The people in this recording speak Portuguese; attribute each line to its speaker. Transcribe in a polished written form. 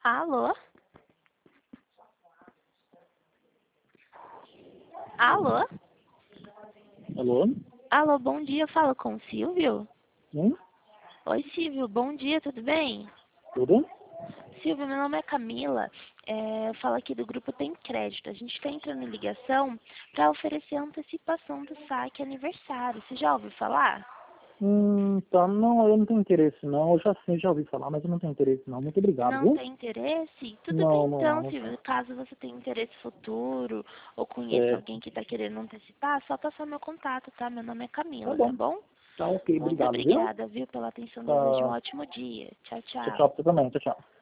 Speaker 1: Alô? Alô?
Speaker 2: Alô?
Speaker 1: Alô, bom dia, falo com o Silvio?
Speaker 2: Sim?
Speaker 1: Oi, Silvio, bom dia, tudo bem?
Speaker 2: Tudo?
Speaker 1: Silvio, meu nome é Camila, eu falo aqui do Grupo Tem Crédito. A gente está entrando em ligação para oferecer a antecipação do saque aniversário. Você já ouviu falar?
Speaker 2: Tá, não, eu não tenho interesse não, eu já sim, já ouvi falar, mas eu não tenho interesse não, muito obrigado,
Speaker 1: Não
Speaker 2: viu?
Speaker 1: tem interesse? Tudo bem
Speaker 2: Não,
Speaker 1: então,
Speaker 2: não
Speaker 1: Silvio.
Speaker 2: tem.
Speaker 1: Caso você tenha interesse futuro ou conheça
Speaker 2: É,
Speaker 1: alguém que está querendo antecipar, só passar meu contato, tá? Meu nome é
Speaker 2: tá
Speaker 1: Camila, tá
Speaker 2: bom,
Speaker 1: bom?
Speaker 2: tá ok,
Speaker 1: Muito
Speaker 2: obrigado, viu?
Speaker 1: obrigada, viu, pela atenção. Desejo um
Speaker 2: Tá,
Speaker 1: ótimo dia. Tchau,
Speaker 2: tchau,
Speaker 1: tchau.
Speaker 2: tchau, pra você também, tchau, tchau.